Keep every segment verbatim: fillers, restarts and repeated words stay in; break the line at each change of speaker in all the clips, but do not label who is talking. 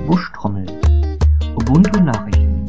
Buschtrommel. Ubuntu Nachrichten.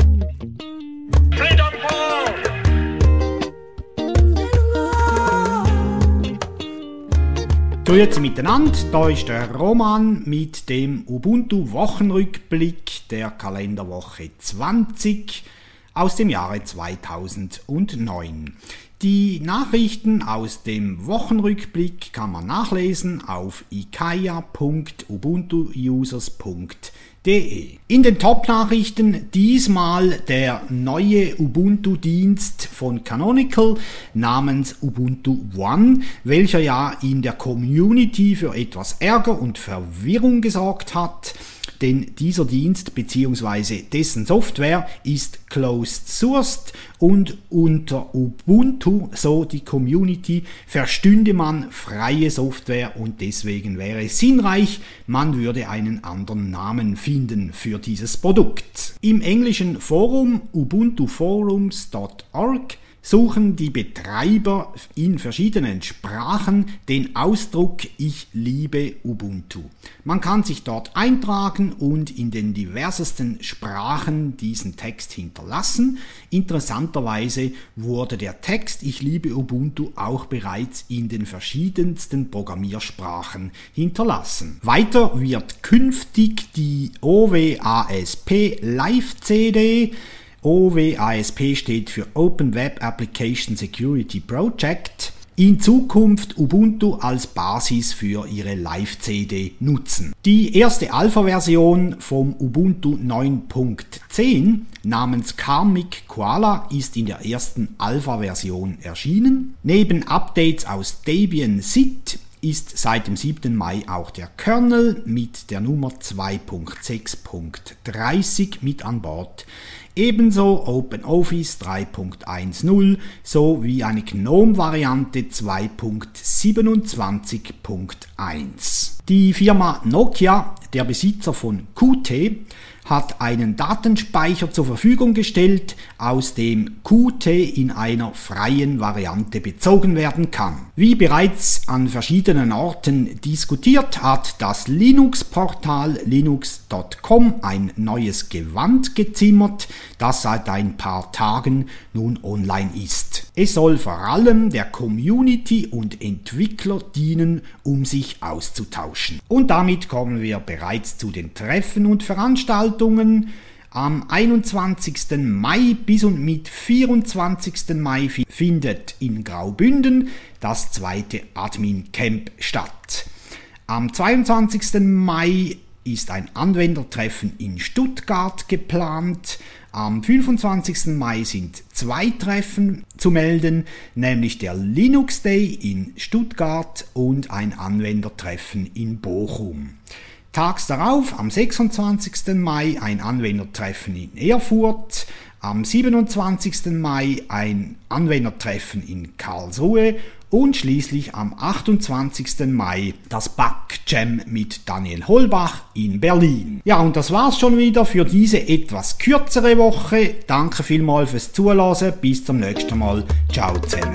Grüezi miteinander, da ist der Roman mit dem Ubuntu Wochenrückblick der Kalenderwoche zwanzig aus dem Jahre zweitausendneun. Die Nachrichten aus dem Wochenrückblick kann man nachlesen auf ikaya punkt ubuntu users punkt de. In den Top-Nachrichten diesmal der neue Ubuntu-Dienst von Canonical namens Ubuntu One, welcher ja in der Community für etwas Ärger und Verwirrung gesorgt hat. Denn dieser Dienst bzw. dessen Software ist closed sourced und unter Ubuntu, so die Community, verstünde man freie Software und deswegen wäre es sinnreich, man würde einen anderen Namen finden für dieses Produkt. Im englischen Forum ubuntu forums punkt org suchen die Betreiber in verschiedenen Sprachen den Ausdruck "Ich liebe Ubuntu". Man kann sich dort eintragen und in den diversesten Sprachen diesen Text hinterlassen. Interessanterweise wurde der Text "Ich liebe Ubuntu" auch bereits in den verschiedensten Programmiersprachen hinterlassen. Weiter wird künftig die O W A S P Live-C D, O W A S P steht für Open Web Application Security Project, in Zukunft Ubuntu als Basis für ihre Live-C D nutzen. Die erste Alpha-Version vom Ubuntu neun Punkt zehn namens Karmic Koala ist in der ersten Alpha-Version erschienen. Neben Updates aus Debian S I D ist seit dem siebten Mai auch der Kernel mit der Nummer zwei Punkt sechs Punkt dreißig mit an Bord. Ebenso OpenOffice drei Punkt eins null sowie eine GNOME-Variante zwei Punkt siebenundzwanzig Punkt eins. Die Firma Nokia, der Besitzer von Qt, hat einen Datenspeicher zur Verfügung gestellt, aus dem Qt in einer freien Variante bezogen werden kann. Wie bereits an verschiedenen Orten diskutiert, hat das Linux-Portal linux punkt com ein neues Gewand gezimmert, das seit ein paar Tagen nun online ist. Es soll vor allem der Community und Entwickler dienen, um sich auszutauschen. Und damit kommen wir bereits zu den Treffen und Veranstaltungen. Am einundzwanzigsten Mai bis und mit vierundzwanzigsten Mai findet in Graubünden das zweite Admin Camp statt. Am zweiundzwanzigsten Mai ist ein Anwendertreffen in Stuttgart geplant. Am fünfundzwanzigsten Mai sind zwei Treffen zu melden, nämlich der Linux Day in Stuttgart und ein Anwendertreffen in Bochum. Tags darauf, am sechsundzwanzigsten Mai, ein Anwendertreffen in Erfurt, am siebenundzwanzigsten Mai ein Anwendertreffen in Karlsruhe und schließlich am achtundzwanzigsten Mai das Bug Jam mit Daniel Holbach in Berlin. Ja, und das war's schon wieder für diese etwas kürzere Woche. Danke vielmals fürs Zuhören. Bis zum nächsten Mal. Ciao zusammen.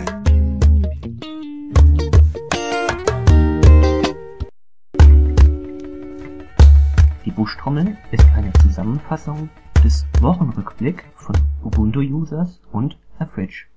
Die Buschtrommel ist eine Zusammenfassung des Wochenrückblick von Ubuntu Users und A Fridge.